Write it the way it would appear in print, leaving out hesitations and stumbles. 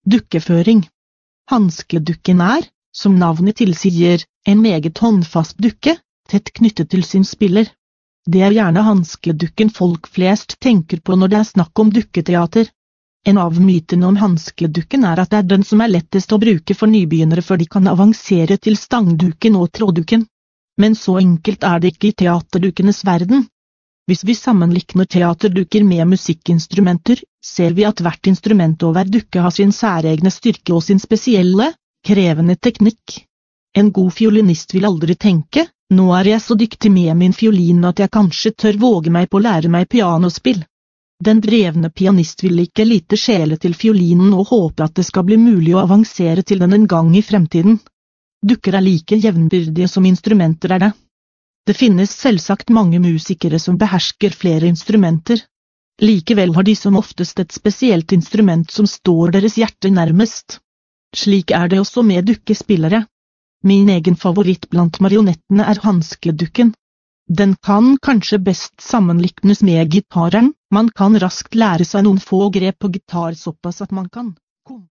Dukkeføring. Hanskedukken er, som navnet tilsier, en meget håndfast dukke, tett knyttet til sin spiller. Det er gjerne hanskedukken folk flest tenker på når det er snakk om dukketeater. En av mytene om hanskedukken er at det er den som er lettest å bruke for nybegynnere før de kan avansere til stangdukken og tråddukken. Men så enkelt er det ikke i teaterdukkenes verden. Hvis vi sammenlikner teaterdukker med musikkinstrumenter, ser vi at hvert instrument og hver dukke har sin særegne styrke og sin spesielle, krevende teknikk. En god fiolinist vil aldri tenke, nå er jeg så dyktig med min fiolin at jeg kanskje tør våge meg på å lære meg pianospill. Den drevne pianist vil ikke lite sjele til fiolinen og håpe at det skal bli mulig å avansere til den en gang i fremtiden. Dukker er like jevnbyrdige som instrumenter er det. Det finnes selvsagt mange musikere som behersker flere instrumenter. Likevel har de som oftest et spesielt instrument som står deres hjerte nærmest. Slik er det også med dukkespillere. Min egen favoritt blant marionettene er hanskedukken. Den kan kanskje best sammenliknes med gitaren, man kan raskt lære seg noen få grep på gitar såpass at man kan